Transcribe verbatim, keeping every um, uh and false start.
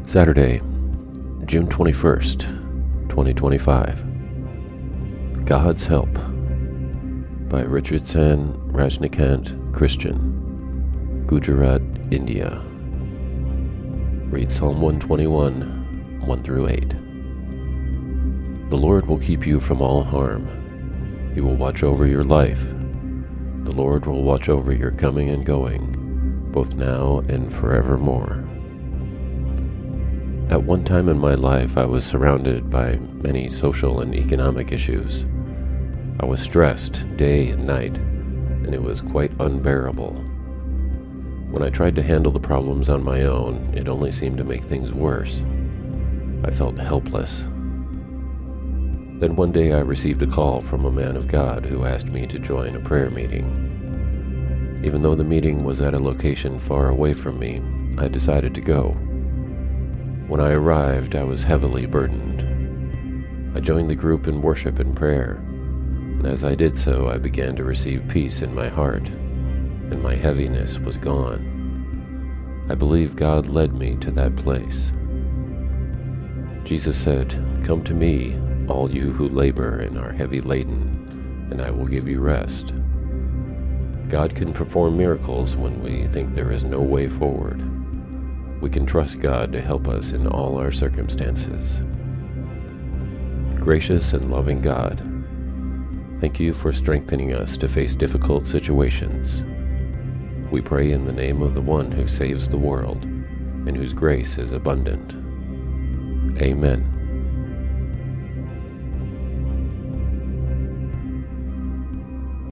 Saturday, June twenty-first, twenty twenty-five. God's Help by Richardson Rajnikant Christian, Gujarat, India. Read Psalm one twenty-one, one through eight. The Lord will keep you from all harm. He will watch over your life. The Lord will watch over your coming and going, both now and forevermore. At one time in my life, I was surrounded by many social and economic issues. I was stressed day and night, and it was quite unbearable. When I tried to handle the problems on my own, it only seemed to make things worse. I felt helpless. Then one day I received a call from a man of God who asked me to join a prayer meeting. Even though the meeting was at a location far away from me, I decided to go. When I arrived, I was heavily burdened. I joined the group in worship and prayer, and as I did so, I began to receive peace in my heart, and my heaviness was gone. I believe God led me to that place. Jesus said, "Come to me, all you who labor and are heavy laden, and I will give you rest." God can perform miracles when we think there is no way forward. We can trust God to help us in all our circumstances. Gracious and loving God, thank you for strengthening us to face difficult situations. We pray in the name of the one who saves the world and whose grace is abundant. Amen.